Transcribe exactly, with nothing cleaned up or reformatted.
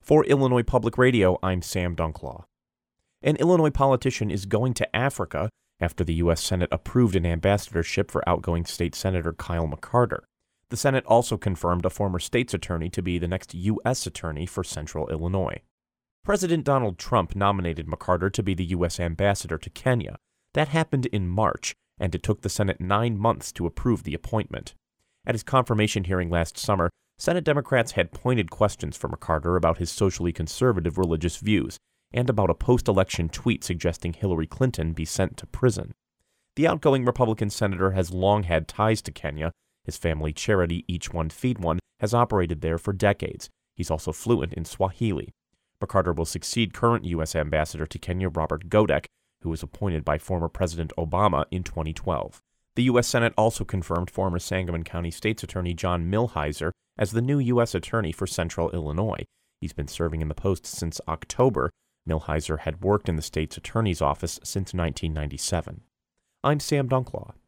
For Illinois Public Radio, I'm Sam Dunklaw. An Illinois politician is going to Africa after the U S Senate approved an ambassadorship for outgoing State Senator Kyle McCarter. The Senate also confirmed a former state's attorney to be the next U S attorney for Central Illinois. President Donald Trump nominated McCarter to be the U S ambassador to Kenya. That happened in March, and it took the Senate nine months to approve the appointment. At his confirmation hearing last summer, Senate Democrats had pointed questions for McCarter about his socially conservative religious views and about a post-election tweet suggesting Hillary Clinton be sent to prison. The outgoing Republican senator has long had ties to Kenya. His family charity, Each One Feed One, has operated there for decades. He's also fluent in Swahili. McCarter will succeed current U S ambassador to Kenya, Robert Godek, who was appointed by former President Obama in twenty twelve. The U S Senate also confirmed former Sangamon County State's Attorney John Millhiser as the new U S Attorney for Central Illinois. He's been serving in the post since October. Millhiser had worked in the state's attorney's office since nineteen ninety-seven. I'm Sam Dunklaw.